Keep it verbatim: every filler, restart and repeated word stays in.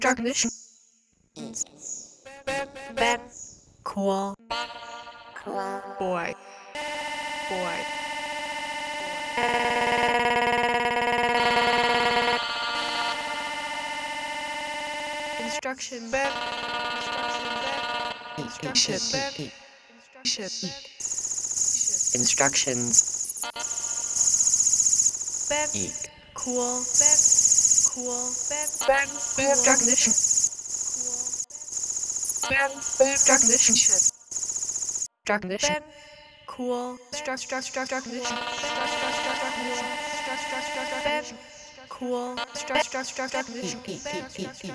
Darkness. Bad. Cool. Cool. Boy. Boy. Instruction. Bad. Instruction. Bad. Instruction. Instructions. Bad. Eat. Cool. Bad. Cool. Bad. Bad. Bad. Darkness. Bad. Bad. Darkness. Darkness. Bad. Cool. Struck. Struck. Struck. Darkness. Struck. Struck. Struck. Darkness. Struck. Struck. Struck. Bad. Cool. Struck. Struck. Struck. Darkness. Eat. Eat. Eat. Eat.